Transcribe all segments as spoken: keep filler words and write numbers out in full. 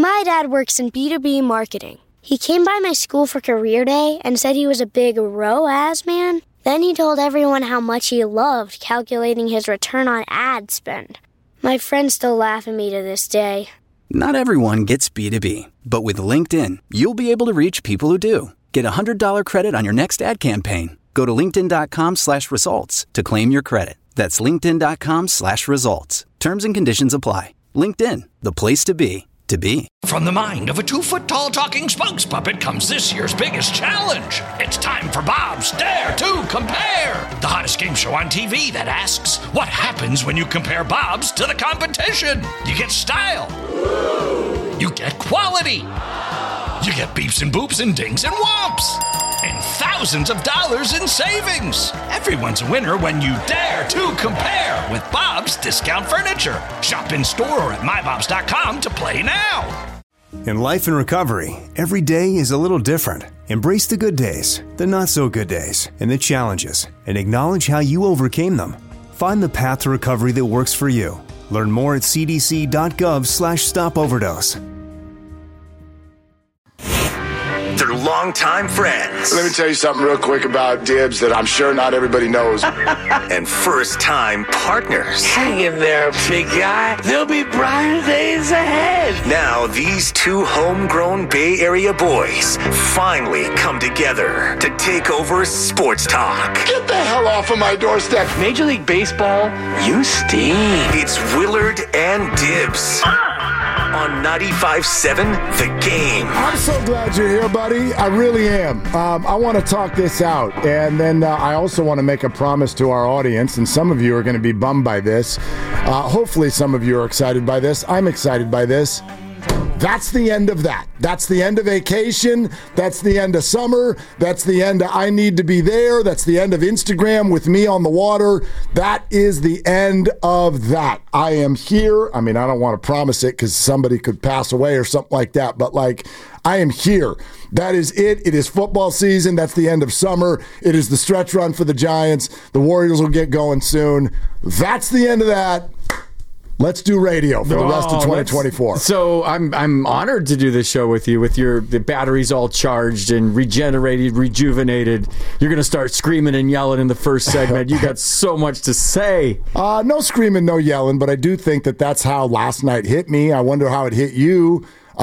My dad works in B two B marketing. He came by my school for career day and said he was a big R O A S man. Then he told everyone how much he loved calculating his return on ad spend. My friends still laugh at me to this day. Not everyone gets B two B, but with LinkedIn, you'll be able to reach people who do. Get a one hundred dollars credit on your next ad campaign. Go to linkedin.com slash results to claim your credit. That's linkedin.com slash results. Terms and conditions apply. LinkedIn, the place to be, to be. From the mind of a two-foot-tall talking Spunks puppet comes this year's biggest challenge. It's time for Bob's Dare to Compare, the hottest game show on T V that asks, what happens when you compare Bob's to the competition? You get style. You get quality. You get beeps and boops and dings and whomps. And thousands of dollars in savings. Everyone's a winner when you dare to compare with Bob's Discount Furniture. Shop in store or at my bobs dot com to play now. In life and recovery, every day is a little different. Embrace the good days, the not so good days, and the challenges, and acknowledge how you overcame them. Find the path to recovery that works for you. Learn more at cdc.gov slash stop overdose. They're longtime friends. Let me tell you something real quick about Dibs that I'm sure not everybody knows. And first-time partners. Hang in there, big guy. There'll be brighter days ahead. Now, these two homegrown Bay Area boys finally come together to take over sports talk. Get the hell off of my doorstep. Major League Baseball, you stink. It's Willard and Dibs. On ninety-five seven, The Game. I'm so glad you're here, buddy. I really am. Um, I want to talk this out. And then uh, I also want to make a promise to our audience, and some of you are going to be bummed by this. Uh, hopefully some of you are excited by this. I'm excited by this. That's the end of that. That's the end of vacation. That's the end of summer. That's the end of I need to be there. That's the end of Instagram with me on the water. That is the end of that. I am here. I mean, I don't want to promise it because somebody could pass away or something like that, but like, I am here. That is it. It is football season. That's the end of summer. It is the stretch run for the Giants. The Warriors will get going soon. That's the end of that. Let's do radio for the rest of twenty twenty-four. So I'm I'm honored to do this show with you, with your the batteries all charged and regenerated, rejuvenated. You're going to start screaming and yelling in the first segment. You got so much to say. Uh, no screaming, no yelling, but I do think that that's how last night hit me. I wonder how it hit you.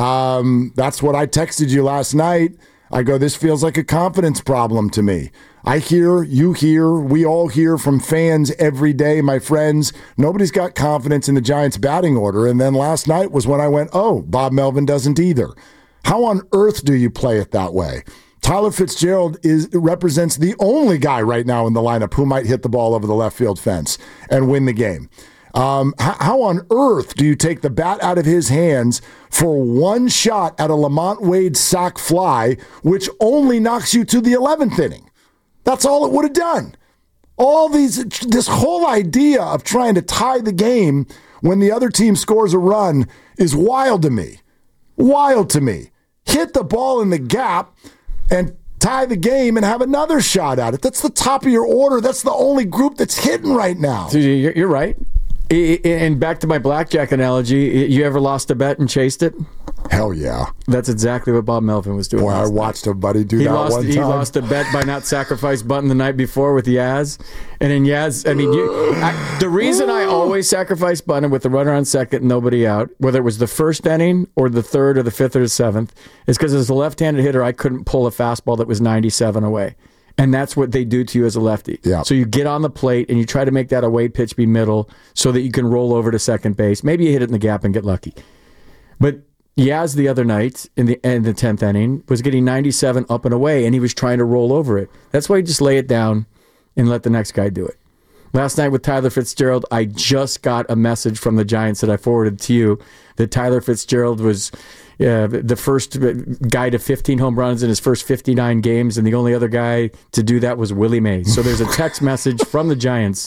Um, that's what I texted you last night. I go, this feels like a confidence problem to me. I hear, you hear, we all hear from fans every day, my friends. Nobody's got confidence in the Giants' batting order. And then last night was when I went, oh, Bob Melvin doesn't either. How on earth do you play it that way? Tyler Fitzgerald is represents the only guy right now in the lineup who might hit the ball over the left field fence and win the game. Um, how, how on earth do you take the bat out of his hands for one shot at a Lamont Wade sac fly, which only knocks you to the eleventh inning? That's all it would have done. All these, this whole idea of trying to tie the game when the other team scores a run is wild to me. Wild to me. Hit the ball in the gap and tie the game and have another shot at it. That's the top of your order. That's the only group that's hitting right now. You're right. And back to my blackjack analogy, you ever lost a bet and chased it? Hell yeah. That's exactly what Bob Melvin was doing. Boy, I watched a buddy do he that lost, one time. He lost a bet by not sacrifice button the night before with Yaz. And in Yaz, I mean, you, I, the reason I always sacrifice button with the runner on second and nobody out, whether it was the first inning or the third or the fifth or the seventh, is because as a left-handed hitter, I couldn't pull a fastball that was ninety-seven away. And that's what they do to you as a lefty. Yeah. So you get on the plate and you try to make that away pitch be middle so that you can roll over to second base. Maybe you hit it in the gap and get lucky. But Yaz the other night in the end of the tenth inning was getting ninety-seven up and away, and he was trying to roll over it. That's why you just lay it down and let the next guy do it. Last night with Tyler Fitzgerald, I just got a message from the Giants that I forwarded to you that Tyler Fitzgerald was uh, the first guy to fifteen home runs in his first fifty-nine games, and the only other guy to do that was Willie Mays. So there's a text message from the Giants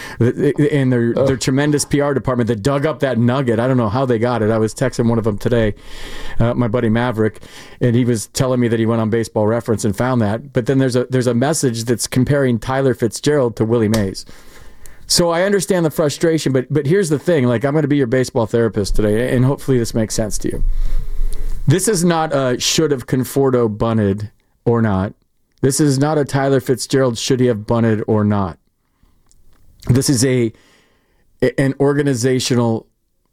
and their, their tremendous P R department that dug up that nugget. I don't know how they got it. I was texting one of them today, uh, my buddy Maverick, and he was telling me that he went on Baseball Reference and found that. But then there's a there's a message that's comparing Tyler Fitzgerald to Willie Mays. So I understand the frustration, but but here's the thing. Like, I'm going to be your baseball therapist today, and hopefully this makes sense to you. This is not a should have Conforto bunted or not. This is not a Tyler Fitzgerald should he have bunted or not. This is a an organizational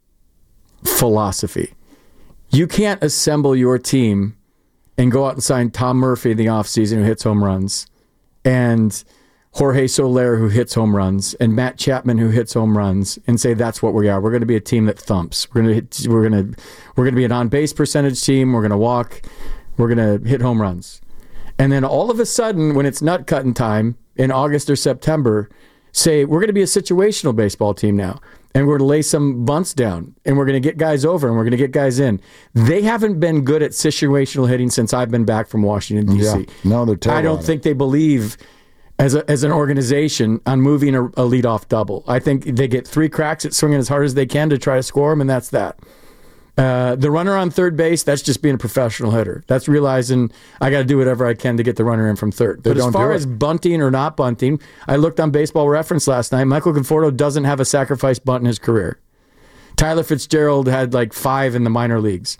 philosophy. You can't assemble your team and go out and sign Tom Murphy in the offseason who hits home runs, and Jorge Soler who hits home runs, and Matt Chapman who hits home runs, and say that's what we are. We're going to be a team that thumps. We're going to we're going to we're going to be an on-base percentage team. We're going to walk. We're going to hit home runs. And then all of a sudden, when it's nut cutting time in August or September, say we're going to be a situational baseball team now, and we're going to lay some bunts down, and we're going to get guys over, and we're going to get guys in. They haven't been good at situational hitting since I've been back from Washington, D C. Yeah. No, they're terrible. I don't think they believe as a, as an organization on moving a, a leadoff double. I think they get three cracks at swinging as hard as they can to try to score them, and that's that. Uh, the runner on third base, that's just being a professional hitter. That's realizing I got to do whatever I can to get the runner in from third. They but as don't far do as it. bunting or not bunting, I looked on Baseball Reference last night. Michael Conforto doesn't have a sacrifice bunt in his career. Tyler Fitzgerald had like five in the minor leagues.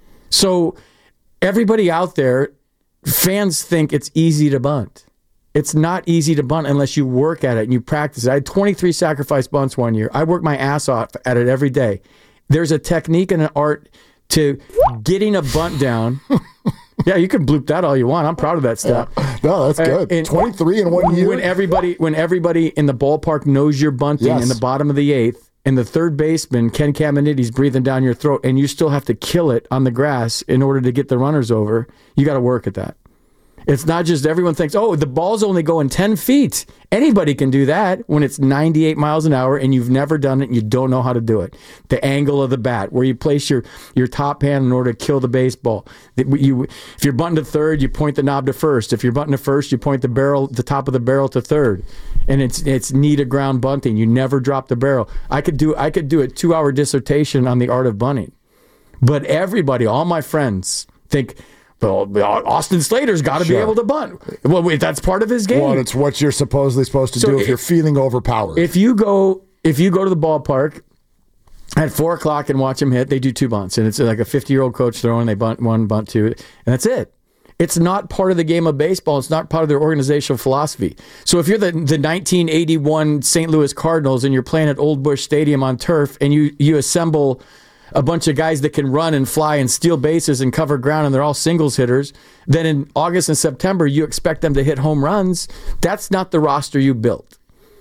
So everybody out there, fans think it's easy to bunt. It's not easy to bunt unless you work at it and you practice it. I had twenty-three sacrifice bunts one year. I worked my ass off at it every day. There's a technique and an art to getting a bunt down. Yeah, you can bloop that all you want. I'm proud of that stuff. Yeah. No, that's good. Uh, twenty-three in one year. When everybody, when everybody in the ballpark knows you're bunting Yes. in the bottom of the eighth, and the third baseman, Ken Caminiti's breathing down your throat, and you still have to kill it on the grass in order to get the runners over, you got to work at that. It's not just everyone thinks, oh, the ball's only going ten feet. Anybody can do that when it's ninety-eight miles an hour and you've never done it and you don't know how to do it. The angle of the bat, where you place your, your top hand in order to kill the baseball. You, if you're bunting to third, you point the knob to first. If you're bunting to first, you point the barrel, the top of the barrel to third. And it's it's knee to ground bunting. You never drop the barrel. I could do I could do a two hour dissertation on the art of bunting. But everybody, all my friends, think, well, Austin Slater's got to Sure. be able to bunt. Well, wait, that's part of his game. Well, it's what you're supposedly supposed to So do if if- you're feeling overpowered. If you go, if you go to the ballpark at four o'clock and watch him hit, they do two bunts, and it's like a fifty-year-old coach throwing. They bunt one, bunt two, and that's it. It's not part of the game of baseball. It's not part of their organizational philosophy. So if you're the, the nineteen eighty-one Saint Louis Cardinals and you're playing at Old Busch Stadium on turf, and you you assemble a bunch of guys that can run and fly and steal bases and cover ground, and they're all singles hitters, then in August and September, you expect them to hit home runs. That's not the roster you built.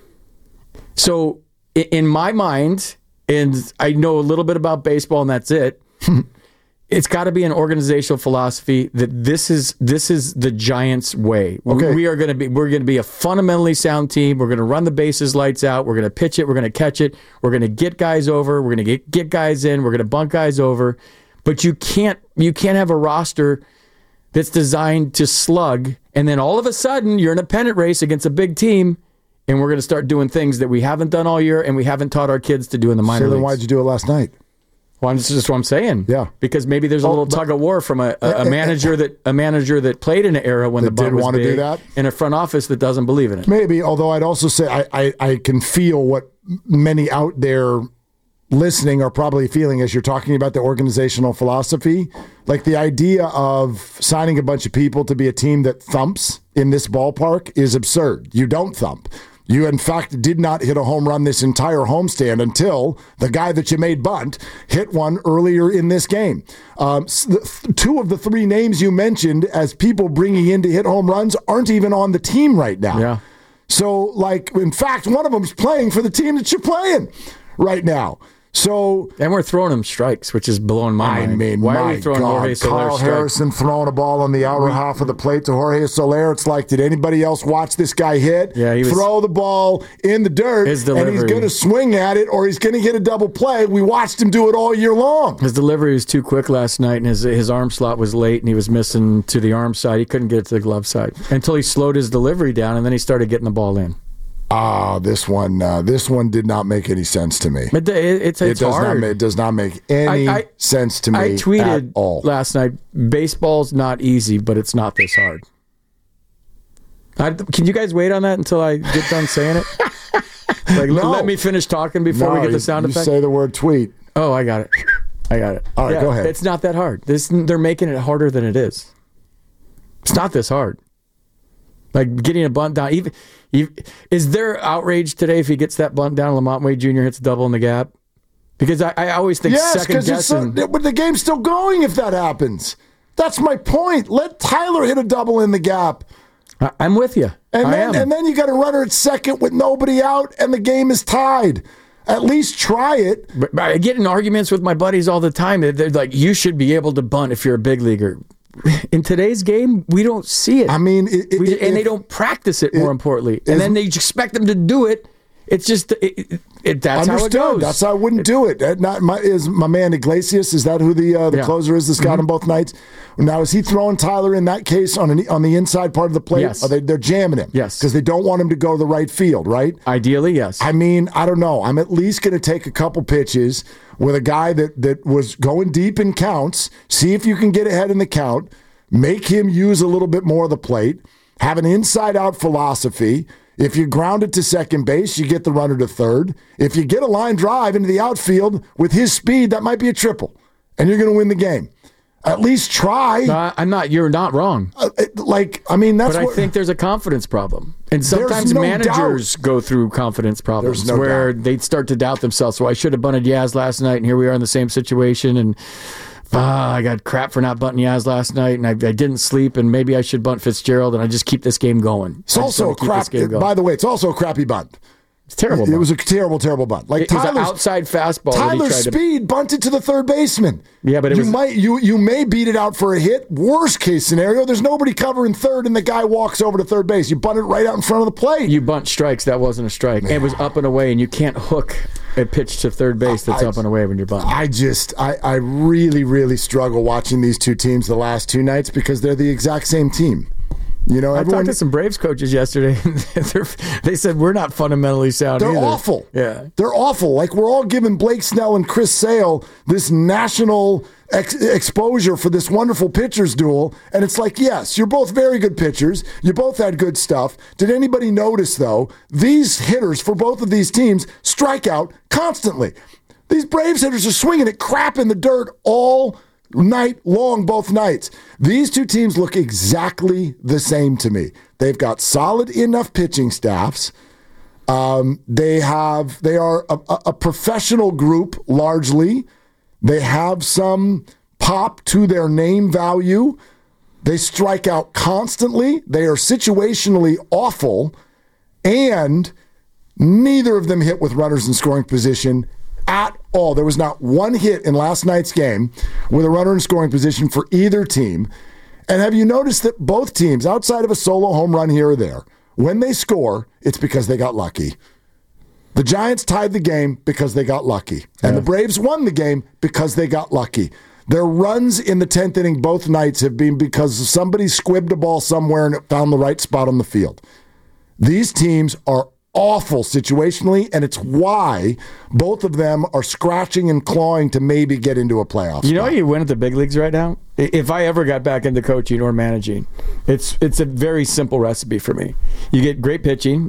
So i- in my mind, and I know a little bit about baseball and that's it, it's got to be an organizational philosophy that this is this is the Giants' way. Okay. We, we are going to be we're going to be a fundamentally sound team. We're going to run the bases lights out. We're going to pitch it. We're going to catch it. We're going to get guys over. We're going to get get guys in. We're going to bunt guys over. But you can't you can't have a roster that's designed to slug, and then all of a sudden you're in a pennant race against a big team, and we're going to start doing things that we haven't done all year and we haven't taught our kids to do in the minor so then leagues. why'd you do it last night? Well, that's just what I'm saying. Yeah. Because maybe there's a Oh, little but- tug of war from a, a, a manager that a manager that played in an era when That the bunt did was wanna do big, that? and a front office that doesn't believe in it. Maybe, although I'd also say I, I, I can feel what many out there listening are probably feeling as you're talking about the organizational philosophy. Like the idea of signing a bunch of people to be a team that thumps in this ballpark is absurd. You don't thump. You, in fact, did not hit a home run this entire homestand until the guy that you made bunt hit one earlier in this game. Um, s- the th- two of the three names you mentioned as people bringing in to hit home runs aren't even on the team right now. Yeah. So, like, in fact, one of them's playing for the team that you're playing right now. So, And we're throwing them strikes, which is blowing my I mind. mean, Why my are we throwing God, Jorge Soler Carl strikes? Harrison throwing a ball on the outer half of the plate to Jorge Soler. It's like, did anybody else watch this guy hit? Yeah, he was- Throw the ball in the dirt, His and he's delivery. going to swing at it, or he's going to hit a double play. We watched him do it all year long. His delivery was too quick last night, and his his arm slot was late, and he was missing to the arm side. He couldn't get it to the glove side until he slowed his delivery down, and then he started getting the ball in. Ah, this one, uh, this one did not make any sense to me. It, it, it's It it's does hard. not. ma- It does not make any I- I- sense to me I tweeted at all. last night, baseball's not easy, but it's not this hard. I, can you guys wait on that until I get done saying it? Like, No. let me finish talking before no, we get you- the sound you effect. say the word tweet. Oh, I got it. I got it. All right, yeah, go ahead. It's not that hard. This They're making it harder than it is. It's not this hard. Like getting a bunt down. Even, even is there outrage today if he gets that bunt down? Lamont Wade Junior hits a double in the gap. Because I, I always think yes, second guessing. Yes, but the game's still going if that happens. That's my point. Let Tyler hit a double in the gap. I, I'm with you. And I then, am. and then you got a runner at second with nobody out, and the game is tied. At least try it. But, but I get in arguments with my buddies all the time. They're, they're like, you should be able to bunt if you're a big leaguer. In today's game, we don't see it. I mean, it, it, we, it, and it, they don't practice it, more it, importantly. it, And then they expect them to do it. It's just it, it, it, that's understood. how it goes. That's how I wouldn't it, do it. That not my, is my man Iglesias? Is that who the uh, the yeah. closer is? That's got mm-hmm. him both nights. Now is he throwing Tyler in that case on an, on the inside part of the plate? Yes. Are they, they're jamming him. Yes, because they don't want him to go to the right field. Right. Ideally, yes. I mean, I don't know. I'm at least going to take a couple pitches with a guy that that was going deep in counts. See if you can get ahead in the count. Make him use a little bit more of the plate. Have an inside-out philosophy. If you ground it to second base, you get the runner to third. If you get a line drive into the outfield with his speed, that might be a triple, and you're going to win the game. At least try. No, I'm not. You're not wrong. Uh, like, I mean, that's. But what, I think there's a confidence problem, and sometimes no managers doubt. go through confidence problems no where doubt. they start to doubt themselves. So I should have bunted Yaz last night, and here we are in the same situation, and. Ah, I got crap for not bunting Yaz last night, and I, I didn't sleep, and maybe I should bunt Fitzgerald, and I just keep this game going. It's also a crap. By the way, it's also a crappy bunt. It's terrible. It, bunt. it was a terrible, terrible bunt. Like it was an Tyler's outside fastball. Tyler Speed to... bunted to the third baseman. Yeah, but it you was... might you you may beat it out for a hit. Worst case scenario, there's nobody covering third, and the guy walks over to third base. You bunt it right out in front of the plate. You bunt strikes. That wasn't a strike. It was up and away, and you can't hook a pitch to third base that's I, up and away when you're bunting. I just, I, I really, really struggle watching these two teams the last two nights because they're the exact same team. You know, I everyone, talked to some Braves coaches yesterday, and they said we're not fundamentally sound They're either. awful. Yeah. They're awful. Like, we're all giving Blake Snell and Chris Sale this national ex- exposure for this wonderful pitchers duel, and it's like, yes, you're both very good pitchers. You both had good stuff. Did anybody notice, though, these hitters for both of these teams strike out constantly? These Braves hitters are swinging at crap in the dirt all night long, both nights. These two teams look exactly the same to me. They've got solid enough pitching staffs. Um, they have they are a, a professional group largely. They have some pop to their name value. They strike out constantly. They are situationally awful, and neither of them hit with runners in scoring position at all. There was not one hit in last night's game with a runner in scoring position for either team. And have you noticed that both teams, outside of a solo home run here or there, when they score, it's because they got lucky. The Giants tied the game because they got lucky. And yeah. the Braves won the game because they got lucky. Their runs in the tenth inning both nights have been because somebody squibbed a ball somewhere and it found the right spot on the field. These teams are awful situationally, and it's why both of them are scratching and clawing to maybe get into a playoff You know spot. how you win at the big leagues right now? If I ever got back into coaching or managing, it's it's a very simple recipe for me. You get great pitching,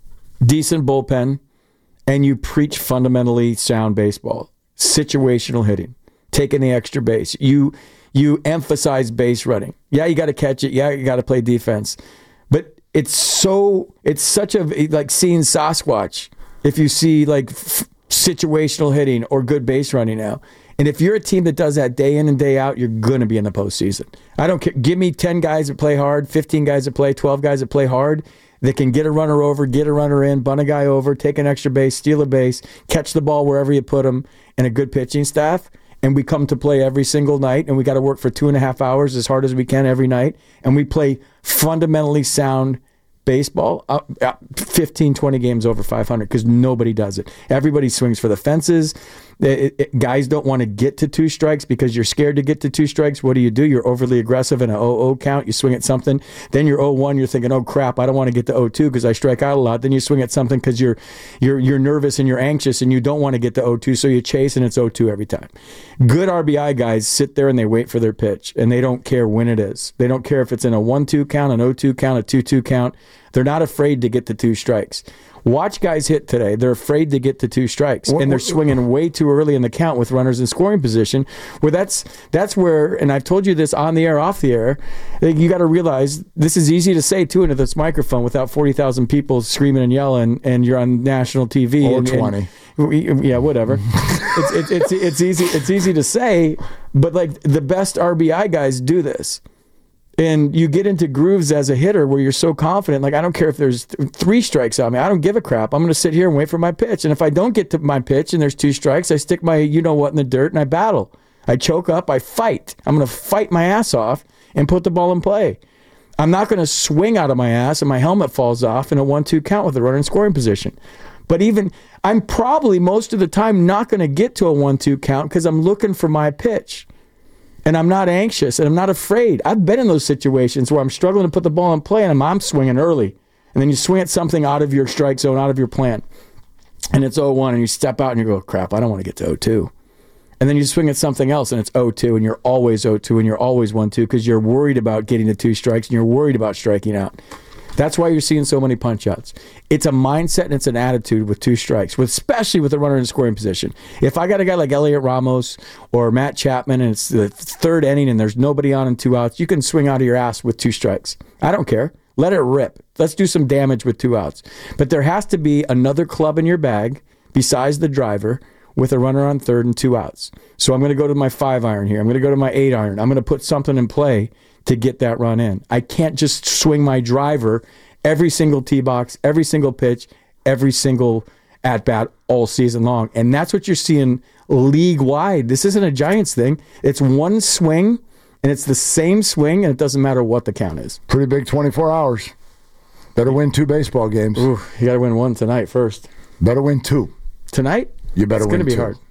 decent bullpen, and you preach fundamentally sound baseball, situational hitting, taking the extra base. You you emphasize base running. Yeah, you got to catch it. Yeah, you got to play defense. But it's so it's such a like seeing Sasquatch if you see like f- situational hitting or good base running now. And if you're a team that does that day in and day out, you're going to be in the postseason. I don't care. Give me ten guys that play hard, fifteen guys that play, twelve guys that play hard, that can get a runner over, get a runner in, bunt a guy over, take an extra base, steal a base, catch the ball wherever you put them, and a good pitching staff. And we come to play every single night, and we got to work for two and a half hours as hard as we can every night. And we play fundamentally sound baseball, uh, uh, fifteen, twenty games over five hundred, because nobody does it. Everybody swings for the fences. It, it, guys don't want to get to two strikes because you're scared to get to two strikes. What do you do? You're overly aggressive in an oh oh count. You swing at something. Then you're oh one. You're thinking, oh, crap, I don't want to get to oh two because I strike out a lot. Then you swing at something because you're, you're, you're nervous and you're anxious and you don't want to get to oh two, so you chase and it's oh two every time. Good R B I guys sit there and they wait for their pitch, and they don't care when it is. They don't care if it's in a one two count, an oh two count, a two two count. They're not afraid to get to two strikes. Watch guys hit today. They're afraid to get to two strikes, and they're swinging way too early in the count with runners in scoring position. Where that's that's where, and I've told you this on the air, off the air, you got to realize this is easy to say too into this microphone without forty thousand people screaming and yelling, and you're on national T V. Or and, twenty. And, yeah, whatever. it's, it's it's it's easy it's easy to say, but like the best R B I guys do this. And you get into grooves as a hitter where you're so confident, like, I don't care if there's th- three strikes on me. I don't give a crap. I'm going to sit here and wait for my pitch. And if I don't get to my pitch and there's two strikes, I stick my you-know-what in the dirt and I battle. I choke up. I fight. I'm going to fight my ass off and put the ball in play. I'm not going to swing out of my ass and my helmet falls off in a one two count with a runner in scoring position. But even, I'm probably most of the time not going to get to a one two count because I'm looking for my pitch. And I'm not anxious, and I'm not afraid. I've been in those situations where I'm struggling to put the ball in play, and I'm, I'm swinging early. And then you swing at something out of your strike zone, out of your plan. And it's oh one, and you step out, and you go, crap, I don't want to get to oh two. And then you swing at something else, and it's oh two, and you're always oh two, and you're always one two because you're worried about getting to two strikes, and you're worried about striking out. That's why you're seeing so many punch-outs. It's a mindset and it's an attitude with two strikes, with, especially with a runner in scoring position. If I got a guy like Elliot Ramos or Matt Chapman and it's the third inning and there's nobody on and two outs, you can swing out of your ass with two strikes. I don't care. Let it rip. Let's do some damage with two outs. But there has to be another club in your bag besides the driver with a runner on third and two outs. So I'm going to go to my five iron here. I'm going to go to my eight iron. I'm going to put something in play to get that run in. I can't just swing my driver every single tee box, every single pitch, every single at-bat all season long. And that's what you're seeing league-wide. This isn't a Giants thing. It's one swing, and it's the same swing, and it doesn't matter what the count is. Pretty big twenty-four hours. Better win two baseball games. Ooh, you got to win one tonight first. Better win two. Tonight? You better it's win two. It's going to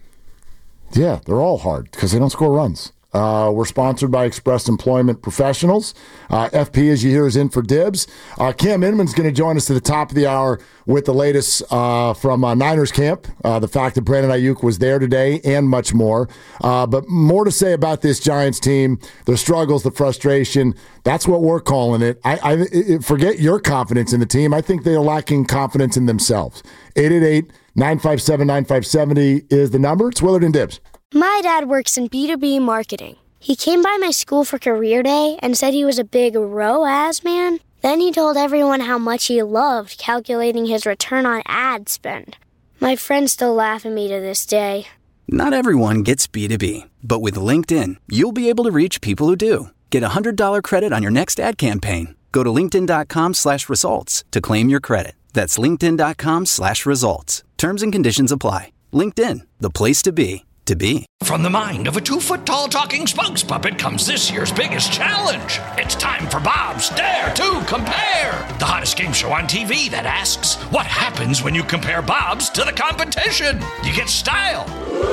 be Yeah, hard. they're all hard because they don't score runs. Uh, we're sponsored by Express Employment Professionals. Uh, F P, as you hear, is in for dibs. Uh, Cam Inman's going to join us to the top of the hour with the latest uh, from uh, Niners camp, uh, the fact that Brandon Ayuk was there today, and much more. Uh, but more to say about this Giants team, their struggles, the frustration. That's what we're calling it. I, I, I forget your confidence in the team. I think they're lacking confidence in themselves. eight eight eight, nine five seven, nine five seven zero is the number. It's Willard and Dibs. My dad works in B two B marketing. He came by my school for career day and said he was a big R O A S man. Then he told everyone how much he loved calculating his return on ad spend. My friends still laugh at me to this day. Not everyone gets B two B, but with LinkedIn, you'll be able to reach people who do. Get a one hundred dollars credit on your next ad campaign. Go to linkedin.com slash results to claim your credit. That's linkedin.com slash results. Terms and conditions apply. LinkedIn, the place to be. To be. From the mind of a two-foot-tall talking spokes puppet comes this year's biggest challenge. It's time for Bob's Dare to Compare, the hottest game show on T V that asks, what happens when you compare Bob's to the competition? You get style.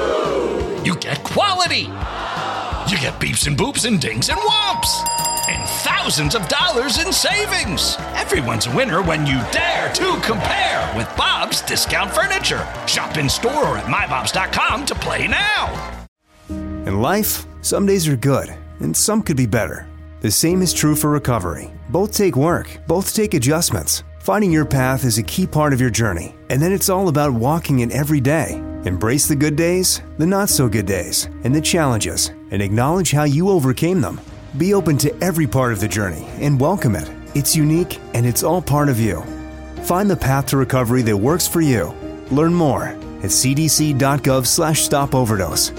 You get quality. You get beeps and boops and dings and whomps. And thousands of dollars in savings. Everyone's a winner when you dare to compare with Bob's Discount Furniture. Shop in store or at my bobs dot com to play now. In life, some days are good, and some could be better. The same is true for recovery. Both take work, both take adjustments. Finding your path is a key part of your journey, and then it's all about walking it every day. Embrace the good days, the not-so-good days, and the challenges, and acknowledge how you overcame them. Be open to every part of the journey and welcome it. It's unique, and it's all part of you. Find the path to recovery that works for you. Learn more at c d c dot gov slash stop overdose.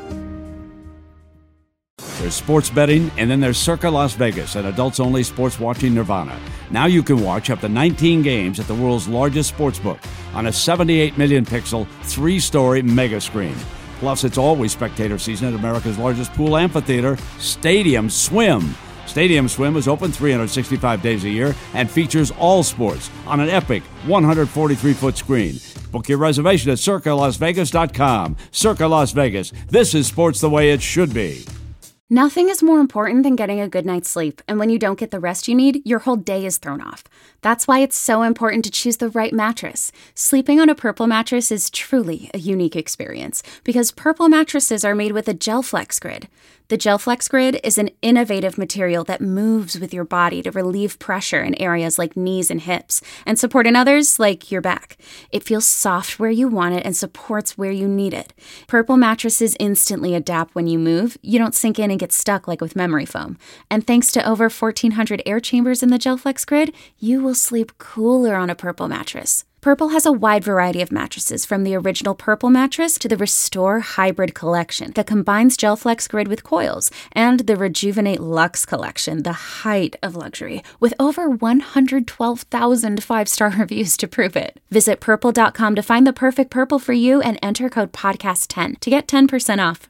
There's sports betting, and then there's Circa Las Vegas, an adults-only sports watching nirvana. Now you can watch up to nineteen games at the world's largest sportsbook on a seventy-eight million pixel, three-story mega screen. Plus, it's always spectator season at America's largest pool amphitheater, Stadium Swim. Stadium Swim is open three hundred sixty-five days a year and features all sports on an epic one hundred forty-three foot screen. Book your reservation at circa las vegas dot com. Circa Las Vegas. This is sports the way it should be. Nothing is more important than getting a good night's sleep, and when you don't get the rest you need, your whole day is thrown off. That's why it's so important to choose the right mattress. Sleeping on a Purple mattress is truly a unique experience, because Purple mattresses are made with a Gel Flex grid. The GelFlex Grid is an innovative material that moves with your body to relieve pressure in areas like knees and hips and support in others like your back. It feels soft where you want it and supports where you need it. Purple mattresses instantly adapt when you move. You don't sink in and get stuck like with memory foam. And thanks to over fourteen hundred air chambers in the GelFlex Grid, you will sleep cooler on a Purple mattress. Purple has a wide variety of mattresses, from the original Purple mattress to the Restore Hybrid collection that combines GelFlex Grid with coils, and the Rejuvenate Luxe collection, the height of luxury, with over one hundred twelve thousand five-star reviews to prove it. Visit purple dot com to find the perfect Purple for you and enter code podcast ten to get ten percent off.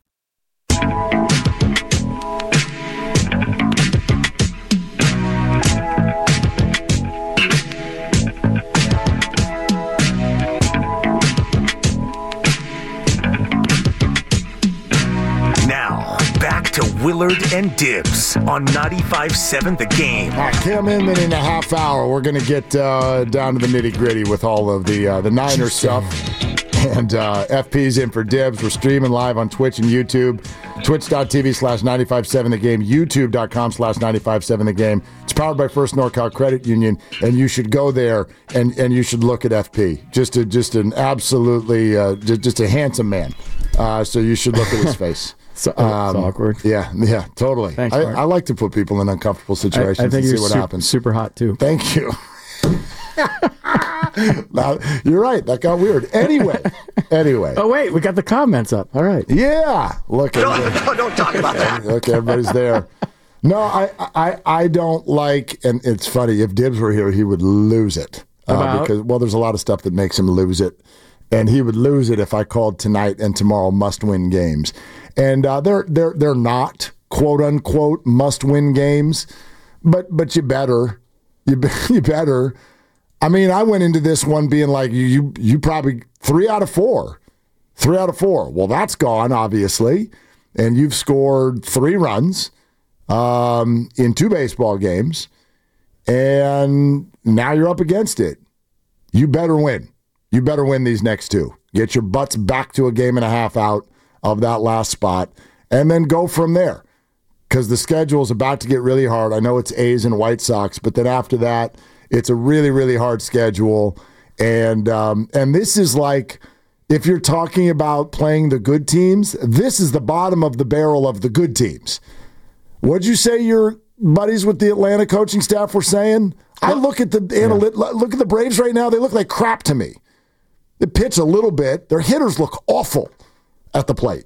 To Willard and Dibs on ninety-five seven The Game. All right, come in in a half hour. We're going to get uh, down to the nitty gritty with all of the uh, the Niner stuff. And uh, F P's in for Dibs. We're streaming live on Twitch and YouTube. Twitch.tv slash 957 The Game. YouTube.com slash 957 The Game. It's powered by First NorCal Credit Union, and you should go there and, and you should look at F P. Just a, just an absolutely uh, just, just a handsome man. Uh, so you should look at his face. So, um, it's awkward. Yeah, yeah, totally. Thanks, I, I like to put people in uncomfortable situations I, I think and see what super, happens. Super hot, too. Thank you. Now, you're right. That got weird. Anyway, anyway. Oh, wait. We got the comments up. All right. Yeah. Look. Don't, don't, don't talk about that. Okay, everybody's there. No, I, I, I don't like, and it's funny, if Dibs were here, he would lose it. Uh, because, well, there's a lot of stuff that makes him lose it. And he would lose it if I called tonight and tomorrow must-win games. And uh, they're they're they're not quote unquote must-win games, but but you better you be, you better. I mean, I went into this one being like you you you probably three out of four, three out of four. Well, that's gone obviously, and you've scored three runs um, in two baseball games, and now you're up against it. You better win. You better win these next two. Get your butts back to a game and a half out of that last spot, and then go from there. Because the schedule is about to get really hard. I know it's A's and White Sox, but then after that, it's a really, really hard schedule. And um, and this is like, if you're talking about playing the good teams, this is the bottom of the barrel of the good teams. What'd you say your buddies with the Atlanta coaching staff were saying? I look at the analyt- look at the Braves right now. They look like crap to me. They pitch a little bit. Their hitters look awful at the plate.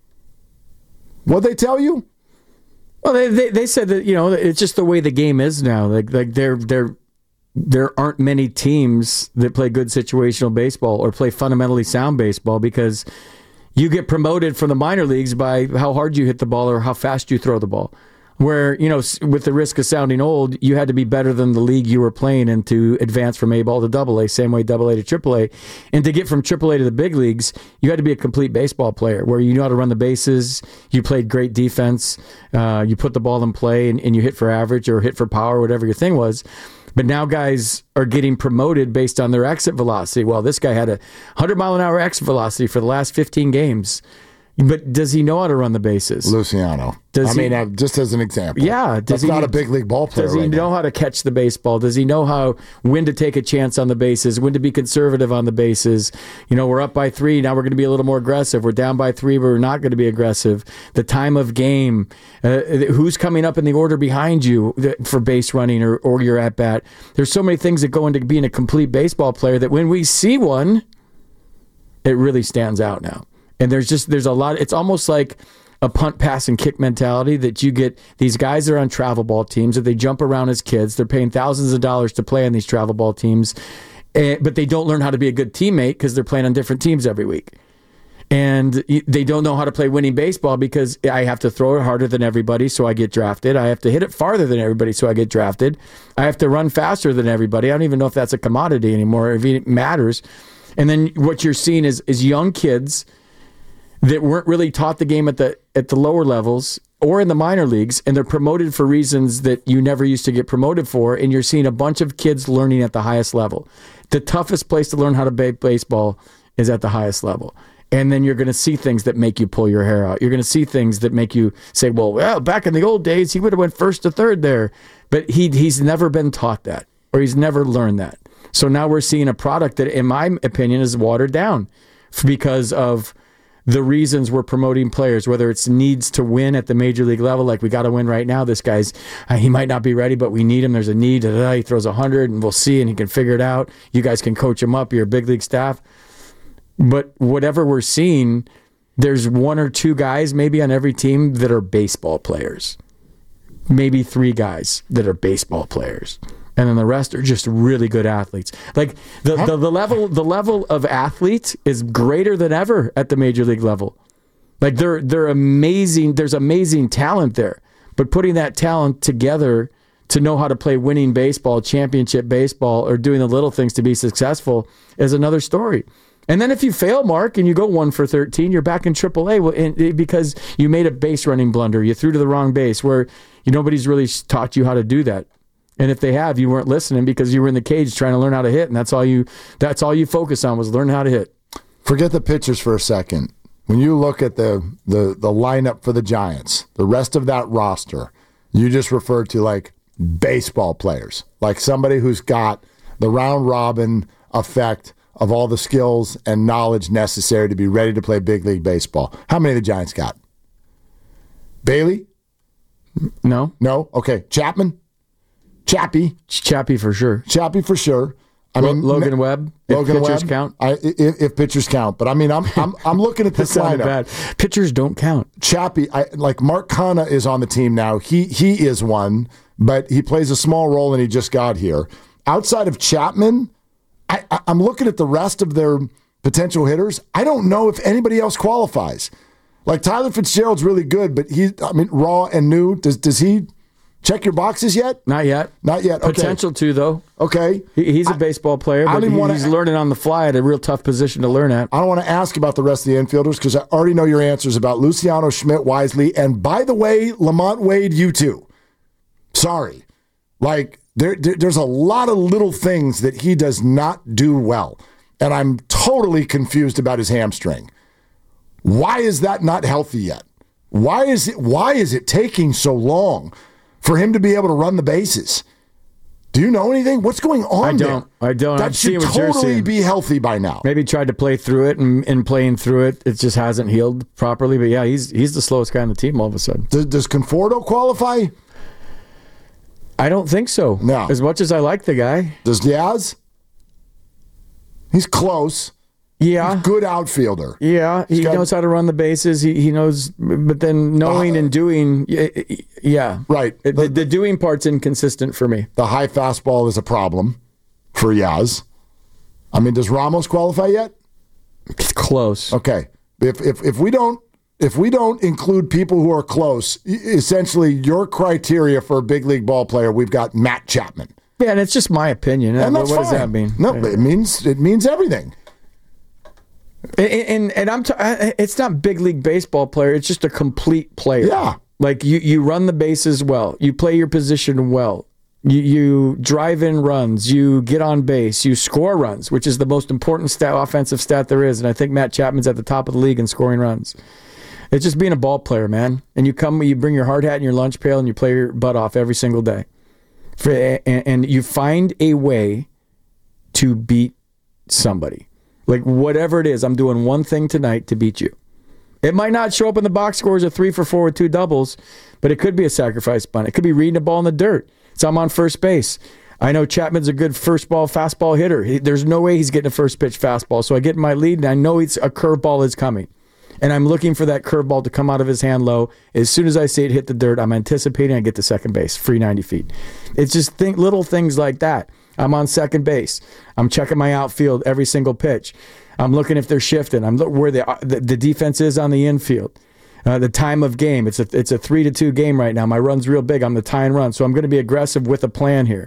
What'd they tell you? Well, they, they they said that, you know, it's just the way the game is now. Like like there there there aren't many teams that play good situational baseball or play fundamentally sound baseball, because you get promoted from the minor leagues by how hard you hit the ball or how fast you throw the ball. Where, you know, with the risk of sounding old, you had to be better than the league you were playing in to advance from A ball to double A, same way double A to triple A. And to get from triple A to the big leagues, you had to be a complete baseball player where you know how to run the bases, you played great defense, uh, you put the ball in play, and, and you hit for average or hit for power, whatever your thing was. But now guys are getting promoted based on their exit velocity. Well, this guy had a one hundred mile an hour exit velocity for the last fifteen games. But does he know how to run the bases? Luciano. Does I he, mean, uh, just as an example. Yeah. Does That's he, not a big league ball player. Does he right know now. how to catch the baseball? Does he know how when to take a chance on the bases, when to be conservative on the bases? You know, we're up by three. Now we're going to be a little more aggressive. We're down by three, but we're not going to be aggressive. The time of game. Uh, who's coming up in the order behind you for base running or, or your at bat? There's so many things that go into being a complete baseball player that when we see one, it really stands out now. And there's just, there's a lot, it's almost like a punt, pass, and kick mentality that you get. These guys that are on travel ball teams, that they jump around as kids. They're paying thousands of dollars to play on these travel ball teams, and, but they don't learn how to be a good teammate because they're playing on different teams every week. And they don't know how to play winning baseball because I have to throw it harder than everybody, so I get drafted. I have to hit it farther than everybody, so I get drafted. I have to run faster than everybody. I don't even know if that's a commodity anymore, if it matters. And then what you're seeing is is young kids that weren't really taught the game at the at the lower levels or in the minor leagues, and they're promoted for reasons that you never used to get promoted for, and you're seeing a bunch of kids learning at the highest level. The toughest place to learn how to play baseball is at the highest level. And then you're going to see things that make you pull your hair out. You're going to see things that make you say, well, well, back in the old days, he would have went first to third there. But he he's never been taught that, or he's never learned that. So now we're seeing a product that, in my opinion, is watered down because of the reasons we're promoting players, whether it's needs to win at the major league level, like we got to win right now. This guy's, uh, he might not be ready, but we need him. There's a need. He throws one hundred, and we'll see, and he can figure it out. You guys can coach him up. You're a big league staff. But whatever we're seeing, there's one or two guys maybe on every team that are baseball players. Maybe three guys that are baseball players. And then the rest are just really good athletes. Like the, the, the level the level of athlete is greater than ever at the major league level. Like they're they're amazing. There's amazing talent there. But putting that talent together to know how to play winning baseball, championship baseball, or doing the little things to be successful is another story. And then if you fail, Mark, and you go one for thirteen, you're back in triple A because you made a base running blunder. You threw to the wrong base where you, nobody's really taught you how to do that. And if they have, you weren't listening because you were in the cage trying to learn how to hit, and that's all you that's all you focus on was learn how to hit. Forget the pitchers for a second. When you look at the, the, the lineup for the Giants, the rest of that roster, you just referred to like baseball players, like somebody who's got the round robin effect of all the skills and knowledge necessary to be ready to play big league baseball. How many of the Giants got? Bailey? No. No? Okay. Chapman? Chappie? Chappie for sure. Chappie for sure. I mean, Logan n- Webb. Logan if pitchers Webb, count. I, if, if pitchers count, but I mean, I'm I'm I'm looking at this lineup. Bad. Pitchers don't count. Chappie, I, like Mark Canha is on the team now. He he is one, but he plays a small role and he just got here. Outside of Chapman, I, I, I'm looking at the rest of their potential hitters. I don't know if anybody else qualifies. Like Tyler Fitzgerald's really good, but he, I mean, raw and new. Does does he check your boxes yet? Not yet. Not yet. Okay. Potential to, though. Okay. He, he's a I, baseball player, but he, he's a- learning on the fly at a real tough position to learn at. I don't want to ask about the rest of the infielders because I already know your answers about Luciano, Schmidt, Wisely, and by the way, Lamont Wade, you too. Sorry. Like, there, there, there's a lot of little things that he does not do well, and I'm totally confused about his hamstring. Why is that not healthy yet? Why is it? Why is it taking so long for him to be able to run the bases? Do you know anything? What's going on I don't. there? I don't. That I've should seen what you're totally seeing. be healthy by now. Maybe tried to play through it, and in playing through it, it just hasn't healed properly. But yeah, he's he's the slowest guy on the team all of a sudden. Does, does Conforto qualify? I don't think so. No. As much as I like the guy. Does Diaz? He's close. Yeah. He's a good outfielder. Yeah, he got, knows how to run the bases. He he knows, but then knowing uh, and doing, yeah. Right. The, the, the doing part's inconsistent for me. The high fastball is a problem for Yaz. I mean, does Ramos qualify yet? It's close. Okay. If if if we don't if we don't include people who are close, essentially your criteria for a big league ball player, we've got Matt Chapman. Yeah, and it's just my opinion. And what that's what fine. does that mean? No, it means it means everything. And and, and I'm t- it's not big league baseball player. It's just a complete player. Yeah, like you you run the bases well. You play your position well. You you drive in runs. You get on base. You score runs, which is the most important stat, offensive stat there is. And I think Matt Chapman's at the top of the league in scoring runs. It's just being a ball player, man. And you come, you bring your hard hat and your lunch pail, and you play your butt off every single day. For, and, and you find a way to beat somebody. Like, whatever it is, I'm doing one thing tonight to beat you. It might not show up in the box scores of three for four with two doubles, but it could be a sacrifice bunt. It could be reading a ball in the dirt. So I'm on first base. I know Chapman's a good first ball, fastball hitter. He, there's no way he's getting a first pitch fastball. So I get in my lead, and I know it's a curveball is coming. And I'm looking for that curveball to come out of his hand low. As soon as I see it hit the dirt, I'm anticipating I get to second base, free ninety feet. It's just think, little things like that. I'm on second base. I'm checking my outfield every single pitch. I'm looking if they're shifting. I'm looking where the, the the defense is on the infield. Uh, the time of game. It's a it's a three to two game right now. My run's real big. I'm the tie and run, so I'm going to be aggressive with a plan here.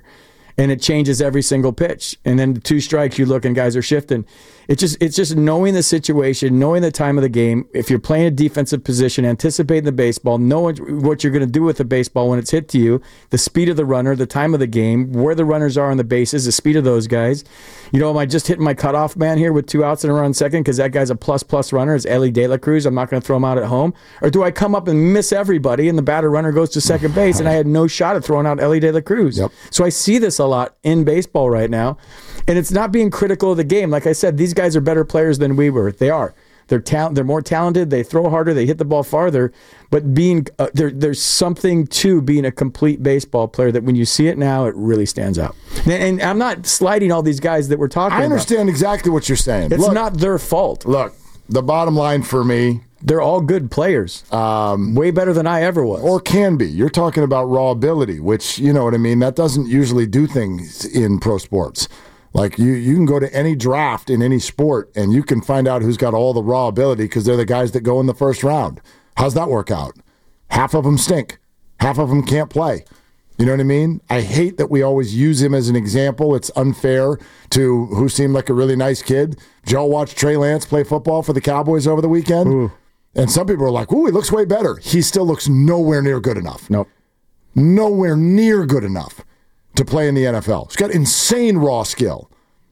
and it changes every single pitch. And then the two strikes, you look and guys are shifting. It's just it's just knowing the situation, knowing the time of the game. If you're playing a defensive position, anticipating the baseball, knowing what you're going to do with the baseball when it's hit to you, the speed of the runner, the time of the game, where the runners are on the bases, the speed of those guys. You know, am I just hitting my cutoff man here with two outs and a run second because that guy's a plus-plus runner? Is Ellie De La Cruz? I'm not going to throw him out at home. Or do I come up and miss everybody and the batter runner goes to second base and I had no shot at throwing out Ellie De La Cruz? Yep. So I see this a lot in baseball right now. And it's not being critical of the game. Like I said, these guys are better players than we were. They are. They're ta- They're more talented. They throw harder. They hit the ball farther. But being uh, there, there's something to being a complete baseball player that when you see it now, it really stands out. And, and I'm not slighting all these guys that we're talking about. I understand about. exactly what you're saying. It's look, not their fault. Look, the bottom line for me, they're all good players. Um, Way better than I ever was. Or can be. You're talking about raw ability, which, you know what I mean, that doesn't usually do things in pro sports. Like, you, you can go to any draft in any sport, and you can find out who's got all the raw ability because they're the guys that go in the first round. How's that work out? Half of them stink. Half of them can't play. You know what I mean? I hate that we always use him as an example. It's unfair to who seemed like a really nice kid. Joe watched Trey Lance play football for the Cowboys over the weekend. Ooh. And some people are like, ooh, he looks way better. He still looks nowhere near good enough. Nope. Nowhere near good enough to play in the N F L. He's got insane raw skill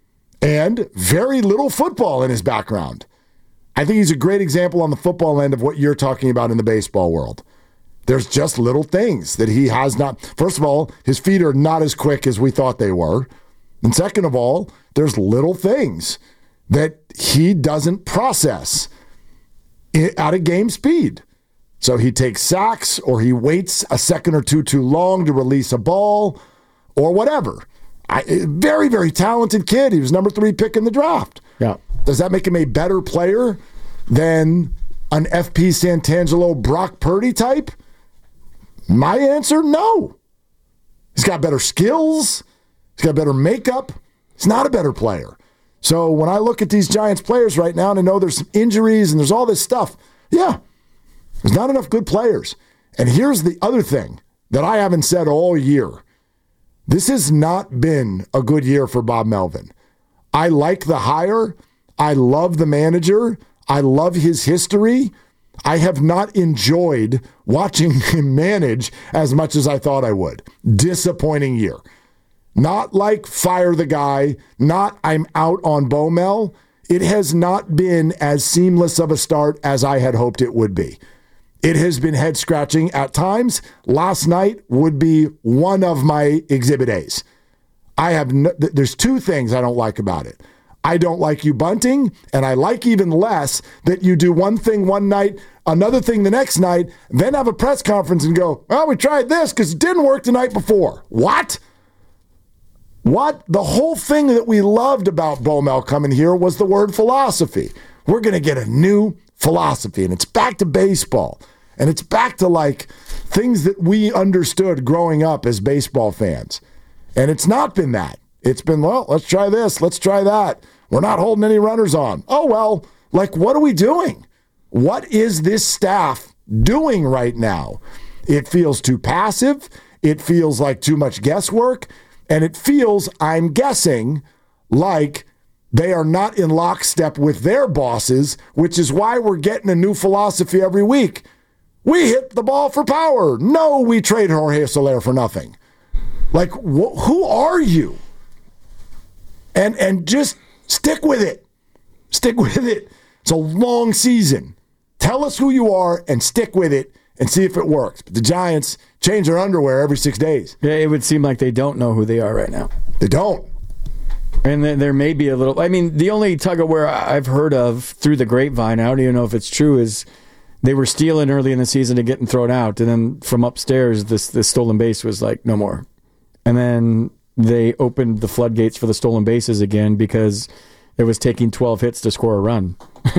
and very little football in his background. I think he's a great example on the football end of what you're talking about in the baseball world. There's just little things that he has not. First of all, his feet are not as quick as we thought they were. And second of all, there's little things that he doesn't process at a game speed. So he takes sacks, or he waits a second or two too long to release a ball, or whatever. I, very, very talented kid. He was number three pick in the draft. Yeah. Does that make him a better player than an F P Santangelo, Brock Purdy type? My answer, no. He's got better skills. He's got better makeup. He's not a better player. So when I look at these Giants players right now and I know there's some injuries and there's all this stuff, yeah, there's not enough good players. And here's the other thing that I haven't said all year. This has not been a good year for Bob Melvin. I like the hire. I love the manager. I love his history. I have not enjoyed watching him manage as much as I thought I would. Disappointing year. Not like fire the guy, not I'm out on Bomel. It has not been as seamless of a start as I had hoped it would be. It has been head-scratching at times. Last night would be one of my Exhibit A's. I have no, there's two things I don't like about it. I don't like you bunting, and I like even less that you do one thing one night, another thing the next night, then have a press conference and go, well, we tried this because it didn't work the night before. What? What? The whole thing that we loved about Bomel coming here was the word philosophy. We're going to get a new philosophy, and it's back to baseball. And it's back to, like, things that we understood growing up as baseball fans. And it's not been that. It's been, well, let's try this, let's try that. We're not holding any runners on. Oh, well, like, what are we doing? What is this staff doing right now? It feels too passive. It feels like too much guesswork. And it feels, I'm guessing, like they are not in lockstep with their bosses, which is why we're getting a new philosophy every week. We hit the ball for power. No, we trade Jorge Soler for nothing. Like, wh- who are you? And and just stick with it. Stick with it. It's a long season. Tell us who you are and stick with it and see if it works. But the Giants change their underwear every six days. Yeah, it would seem like they don't know who they are right now. They don't. And then there may be a little... I mean, the only tug of war I've heard of through the grapevine, I don't even know if it's true, is they were stealing early in the season and getting thrown out. And then from upstairs, this, this stolen base was like, no more. And then they opened the floodgates for the stolen bases again because it was taking twelve hits to score a run.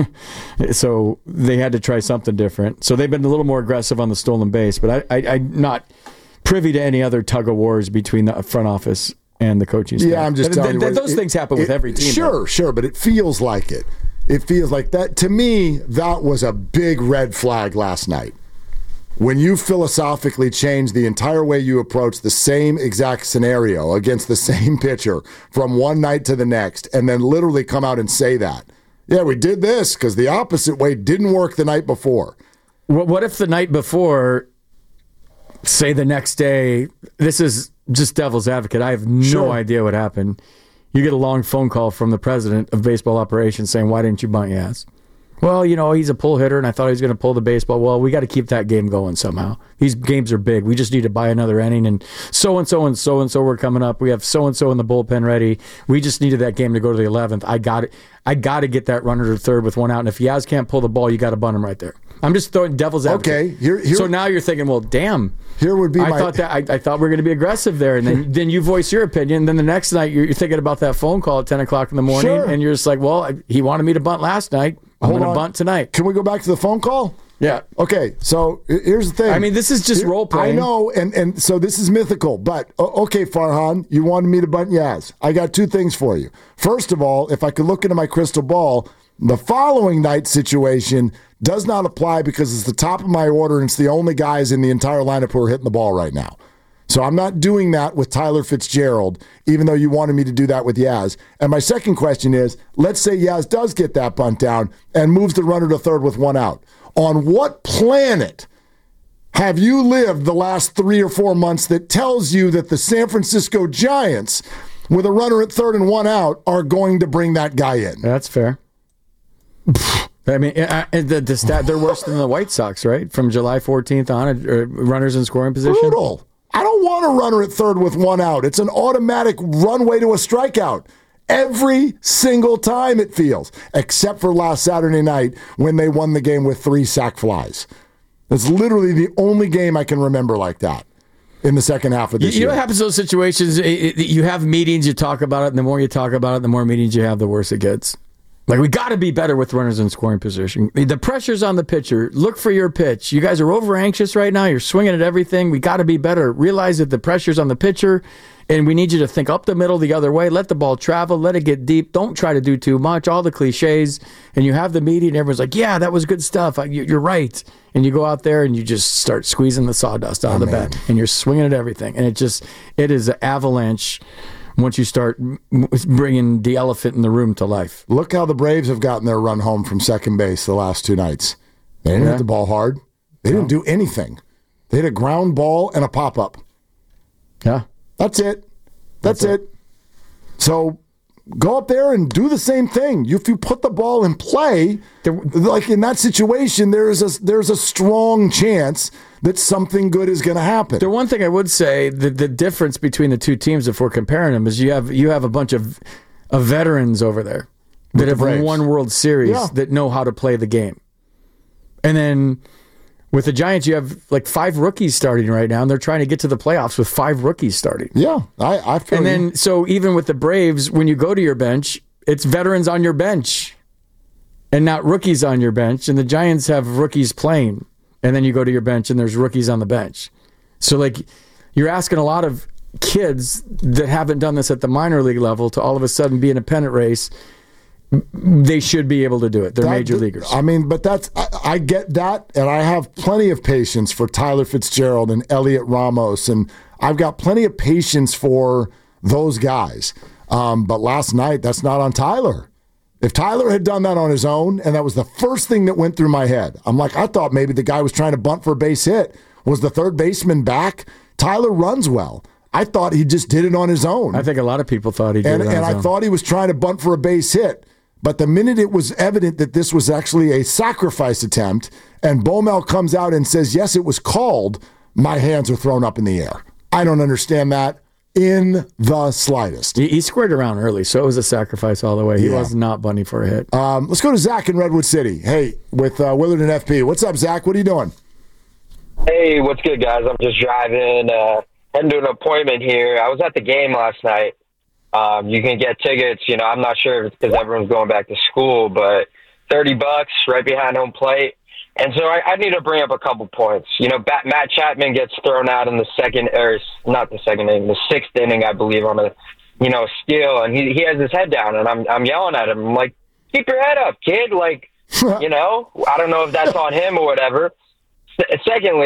So they had to try something different. So they've been a little more aggressive on the stolen base. But I, I, I'm not privy to any other tug of wars between the front office and the coaching staff. Yeah, I'm just telling th- you. Those it, things happen it, with every team. Sure, though. sure, but it feels like it. It feels like that. To me, that was a big red flag last night. when you philosophically change the entire way you approach the same exact scenario against the same pitcher from one night to the next, and then literally come out and say that, yeah, we did this because the opposite way didn't work the night before. What if the night before, say the next day, this is just devil's advocate, I have no sure. idea what happened. You get a long phone call from the president of baseball operations saying, why didn't you bunt your ass? Well, you know, he's a pull hitter, and I thought he was going to pull the baseball. Well, we got to keep that game going somehow. These games are big. We just need to buy another inning, and so-and-so and so-and-so were coming up. We have so-and-so in the bullpen ready. We just needed that game to go to the eleventh. I got it. I got to get that runner to third with one out, and if Yaz can't pull the ball, you got to bunt him right there. I'm just throwing devil's advocate. Okay. Here, here, so now you're thinking, well, damn. Here would be I my... thought that I, I thought we were going to be aggressive there, and then then you voice your opinion. Then the next night you're, you're thinking about that phone call at ten o'clock in the morning, sure. and you're just like, well, he wanted me to bunt last night. I'm going to bunt tonight. Can we go back to the phone call? Yeah. Okay, so here's the thing. I mean, this is just role playing. I know, and, and so this is mythical, but okay, Farhan, you wanted me to bunt Yaz. I got two things for you. First of all, if I could look into my crystal ball, the following night situation does not apply because it's the top of my order and it's the only guys in the entire lineup who are hitting the ball right now. So I'm not doing that with Tyler Fitzgerald, even though you wanted me to do that with Yaz. And my second question is, let's say Yaz does get that bunt down and moves the runner to third with one out. On what planet have you lived the last three or four months that tells you that the San Francisco Giants, with a runner at third and one out, are going to bring that guy in? That's fair. I mean, the, the stat, they're worse than the White Sox, right? From July fourteenth on, uh, runners in scoring position. Brutal. I don't want a runner at third with one out. It's an automatic runway to a strikeout. Every single time it feels, except for last Saturday night when they won the game with three sac flies. It's literally the only game I can remember like that in the second half of this you year. You know what happens in those situations? It, it, you have meetings, you talk about it, and the more you talk about it, the more meetings you have, the worse it gets. Like, we got to be better with runners in scoring position. The pressure's on the pitcher. Look for your pitch. You guys are over anxious right now. You're swinging at everything. We got to be better. Realize that the pressure's on the pitcher, and we need you to think up the middle the other way. Let the ball travel. Let it get deep. Don't try to do too much. All the cliches. And you have the meeting, and everyone's like, yeah, that was good stuff. You're right. And you go out there, and you just start squeezing the sawdust out oh, of the man. bat, and you're swinging at everything. And it just, it is an avalanche once you start bringing the elephant in the room to life. Look how the Braves have gotten their run home from second base the last two nights. They didn't yeah. hit the ball hard. They no. didn't do anything. They hit a ground ball and a pop-up. Yeah. That's it. That's, That's it. it. So go up there and do the same thing. If you put the ball in play, there, like in that situation, there's a, there's a strong chance that something good is going to happen. The one thing I would say, the, the difference between the two teams, if we're comparing them, is you have you have a bunch of, of veterans over there that have won one World Series yeah. that know how to play the game. And then with the Giants, you have like five rookies starting right now, and they're trying to get to the playoffs with five rookies starting. Yeah, I, I feel And then, you. so even with the Braves, when you go to your bench, it's veterans on your bench and not rookies on your bench. And the Giants have rookies playing. And then you go to your bench and there's rookies on the bench. So, like, you're asking a lot of kids that haven't done this at the minor league level to all of a sudden be in a pennant race. They should be able to do it. They're that, major leaguers. I mean, but that's, I, I get that. And I have plenty of patience for Tyler Fitzgerald and Elliot Ramos. And I've got plenty of patience for those guys. Um, but last night, that's not on Tyler. If Tyler had done that on his own, and that was the first thing that went through my head, I'm like, I thought maybe the guy was trying to bunt for a base hit. Was the third baseman back? Tyler runs well. I thought he just did it on his own. I think a lot of people thought he did and, it on And his I own. thought he was trying to bunt for a base hit. But the minute it was evident that this was actually a sacrifice attempt, and Baumel comes out and says, yes, it was called, my hands are thrown up in the air. I don't understand that in the slightest. He, he squared around early, so it was a sacrifice all the way. He yeah. was not bunting for a hit. Um, let's go to Zach in Redwood City. Hey, with uh, Willard and F P. What's up, Zach? What are you doing? Hey, what's good, guys? I'm just driving, uh, heading to an appointment here. I was at the game last night. Um, you can get tickets. You know, I'm not sure if it's because everyone's going back to school, but thirty bucks right behind home plate. And so I, I need to bring up a couple points. You know, Bat, Matt Chapman gets thrown out in the second, or not the second inning, the sixth inning, I believe, on a, you know, steal, and he he has his head down, and I'm I'm yelling at him. I'm like, keep your head up, kid. Like, you know, I don't know if that's on him or whatever. S- secondly,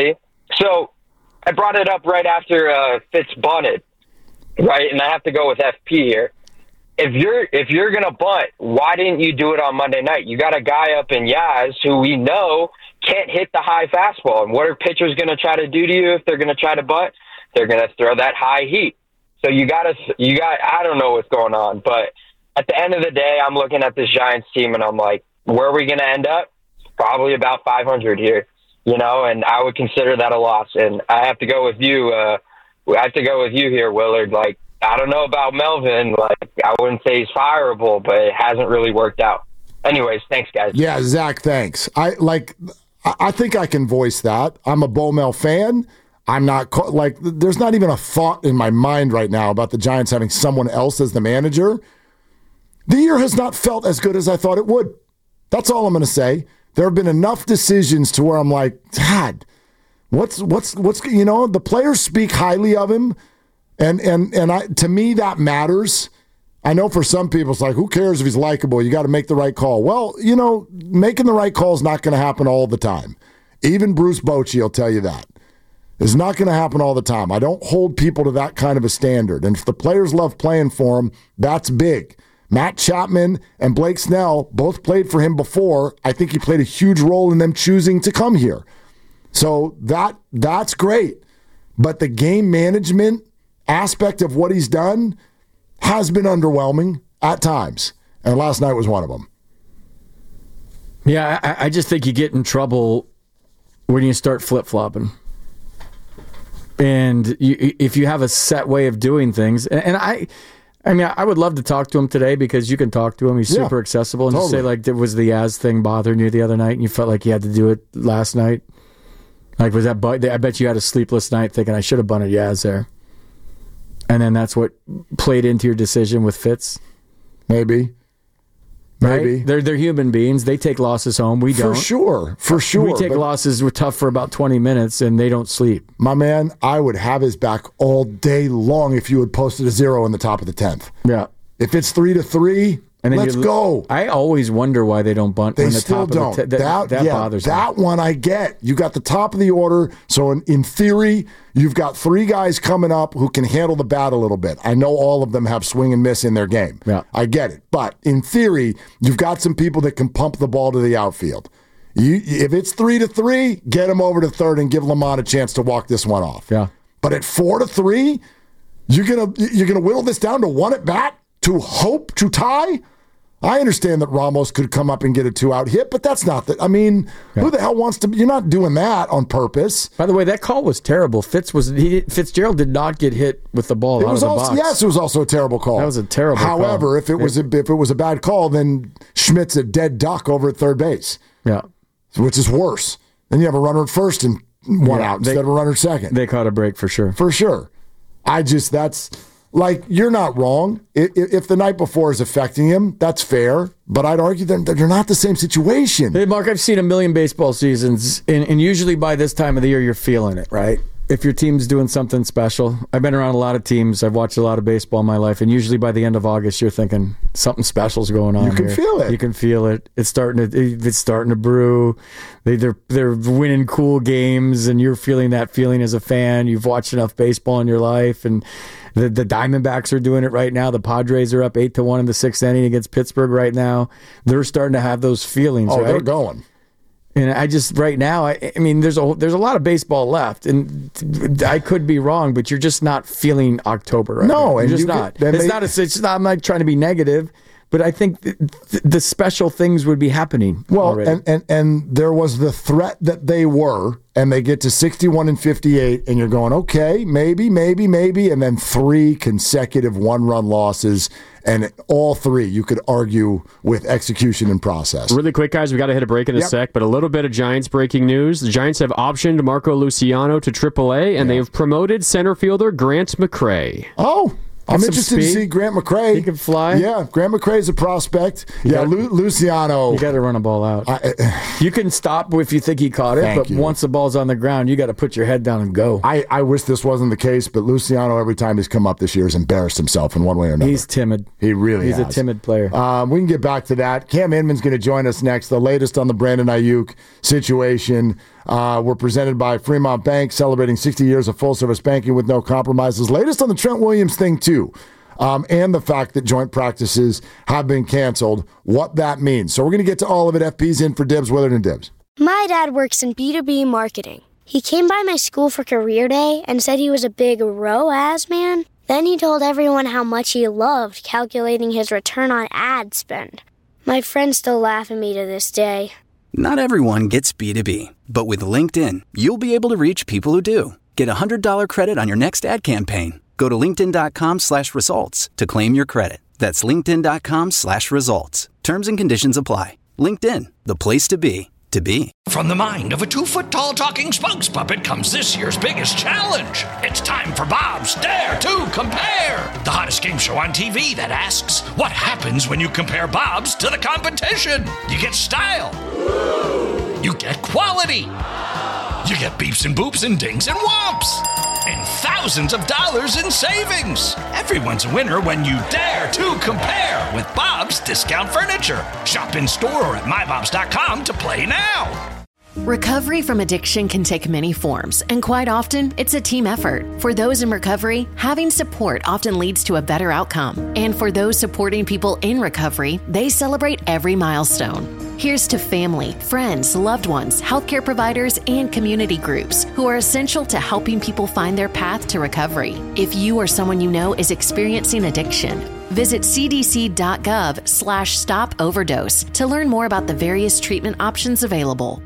So I brought it up right after uh, Fitz bunted, right? And I have to go with F P here. If you're if you're gonna bunt, why didn't you do it on Monday night? You got a guy up in Yaz who we know can't hit the high fastball. And what are pitchers gonna try to do to you if they're gonna try to bunt? They're gonna throw that high heat. So you gotta you got I don't know what's going on, but at the end of the day, I'm looking at this Giants team and I'm like, where are we gonna end up? Probably about five hundred here, you know. And I would consider that a loss. And I have to go with you. Uh, I have to go with you here, Willard. Like. I don't know about Melvin. Like, I wouldn't say he's fireable, but it hasn't really worked out. Anyways, thanks, guys. Yeah, Zach, thanks. I like. I think I can voice that. I'm a Bo Mel fan. I'm not like. There's not even a thought in my mind right now about the Giants having someone else as the manager. The year has not felt as good as I thought it would. That's all I'm going to say. There have been enough decisions to where I'm like, God, what's what's what's you know the players speak highly of him. And and and I to me that matters. I know for some people it's like, who cares if he's likable? You got to make the right call. Well, you know, making the right call is not going to happen all the time. Even Bruce Bochy will tell you that. It's not going to happen all the time. I don't hold people to that kind of a standard. And if the players love playing for him, that's big. Matt Chapman and Blake Snell both played for him before. I think he played a huge role in them choosing to come here. So that that's great. But the game management aspect of what he's done has been underwhelming at times, and last night was one of them. Yeah, I, I just think you get in trouble when you start flip-flopping. And you, if you have a set way of doing things, and, and I I mean, I would love to talk to him today because you can talk to him. He's super yeah, accessible. And totally. Just say, like, was the Yaz thing bothering you the other night and you felt like you had to do it last night? Like, was that, I bet you had a sleepless night thinking, I should have bunted Yaz there. And then that's what played into your decision with Fitz? Maybe. Maybe. Right? They're, they're human beings. They take losses home. We don't. For sure. For sure. We take but losses. We're tough for about twenty minutes, and they don't sleep. My man, I would have his back all day long if you had posted a zero in the top of the tenth. Yeah. If it's three to three, and then let's go. I always wonder why they don't bunt. They when the still top don't. Of the te- that that that yeah, bothers that me. One I get. You got the top of the order, so in, in theory, you've got three guys coming up who can handle the bat a little bit. I know all of them have swing and miss in their game. Yeah. I get it. But in theory, you've got some people that can pump the ball to the outfield. You, if it's three to three, get them over to third and give Lamont a chance to walk this one off. Yeah. But at four to three, you're gonna you're gonna whittle this down to one at bat to hope to tie. I understand that Ramos could come up and get a two-out hit, but that's not the. I mean, yeah. Who the hell wants to? You're not doing that on purpose. By the way, that call was terrible. Fitz was he, Fitzgerald did not get hit with the ball it out was of the also, box. Yes, it was also a terrible call. That was a terrible However, call. However, if it was a, if it was a bad call, then Schmidt's a dead duck over at third base. Yeah, which is worse. Then you have a runner at first and one yeah, out instead they, of a runner at second. They caught a break for sure. For sure. I just that's. Like, you're not wrong. If the night before is affecting him, that's fair. But I'd argue that they're not the same situation. Hey, Mark, I've seen a million baseball seasons, and, and usually by this time of the year, you're feeling it, right? If your team's doing something special. I've been around a lot of teams. I've watched a lot of baseball in my life, and usually by the end of August, you're thinking something special's going on. You can here. feel it. You can feel it. It's starting to. It's starting to brew. They, they're they're winning cool games, and you're feeling that feeling as a fan. You've watched enough baseball in your life, and the the Diamondbacks are doing it right now. The Padres are up eight to one in the sixth inning against Pittsburgh right now. They're starting to have those feelings. Oh, right? They're going. And I just right now, I, I mean, there's a there's a lot of baseball left, and I could be wrong, but you're just not feeling October. Right no, now. and you're just you not. Get, it's they, not. A, it's not. I'm not trying to be negative, but I think th- th- the special things would be happening. Well, already. and and and there was the threat that they were, and they get to sixty-one and fifty-eight, and you're going, okay, maybe, maybe, maybe, and then three consecutive one-run losses. And all three, you could argue with execution and process. Really quick, guys, we got to hit a break in a yep. sec, but a little bit of Giants breaking news. The Giants have optioned Marco Luciano to triple A, and yeah. they have promoted center fielder Grant McCray. Oh, I'm Get interested to see Grant McCray. He can fly. Yeah, Grant McCray is a prospect. You yeah, got, Lu- Luciano. You got to run a ball out. I, uh, you can stop if you think he caught it, but you. once the ball's on the ground, you got to put your head down and go. I, I wish this wasn't the case, but Luciano, every time he's come up this year, has embarrassed himself in one way or another. He's timid. He really He's has. a timid player. Um, we can get back to that. Cam Inman's going to join us next. The latest on the Brandon Ayuk situation. Uh, we're presented by Fremont Bank, celebrating sixty years of full-service banking with no compromises. Latest on the Trent Williams thing, too, um, and the fact that joint practices have been canceled, what that means. So we're going to get to all of it. F P's in for Dibs, Willard and Dibs. My dad works in B two B marketing. He came by my school for career day and said he was a big R O A S man. Then he told everyone how much he loved calculating his return on ad spend. My friends still laugh at me to this day. Not everyone gets B two B, but with LinkedIn, you'll be able to reach people who do. Get a one hundred dollars credit on your next ad campaign. Go to linkedin.com slash results to claim your credit. That's linkedin.com slash results. Terms and conditions apply. LinkedIn, the place to be, to be. From the mind of a two-foot-tall talking spokes puppet comes this year's biggest challenge. It's time for Bob's Dare to Compare, the hottest game show on T V that asks, what happens when you compare Bob's to the competition? You get style. You get quality. You get beeps and boops and dings and whomps. And thousands of dollars in savings. Everyone's a winner when you dare to compare with Bob's Discount Furniture. Shop in store or at my bobs dot com to play now. Recovery from addiction can take many forms, and quite often, it's a team effort. For those in recovery, having support often leads to a better outcome. And for those supporting people in recovery, they celebrate every milestone. Here's to family, friends, loved ones, healthcare providers, and community groups who are essential to helping people find their path to recovery. If you or someone you know is experiencing addiction, visit cdc.gov slash stop overdose to learn more about the various treatment options available.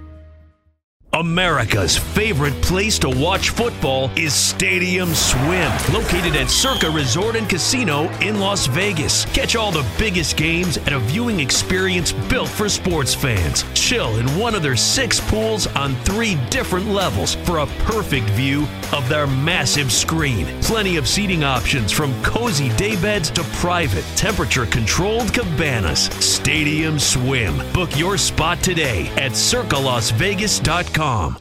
America's favorite place to watch football is Stadium Swim, located at Circa Resort and Casino in Las Vegas. Catch all the biggest games at a viewing experience built for sports fans. Chill in one of their six pools on three different levels for a perfect view of their massive screen. Plenty of seating options from cozy daybeds to private, temperature-controlled cabanas. Stadium Swim. Book your spot today at circa las vegas dot com. Oh,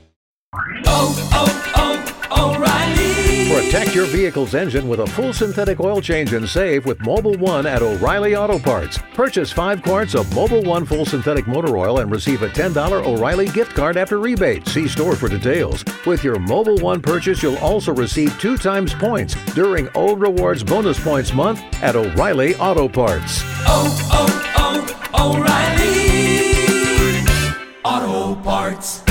oh, oh, O'Reilly! Protect your vehicle's engine with a full synthetic oil change and save with Mobil one at O'Reilly Auto Parts. Purchase five quarts of Mobil one full synthetic motor oil and receive a ten dollars O'Reilly gift card after rebate. See store for details. With your Mobil one purchase, you'll also receive two times points during O Rewards Bonus Points Month at O'Reilly Auto Parts. Oh, oh, oh, O'Reilly Auto Parts.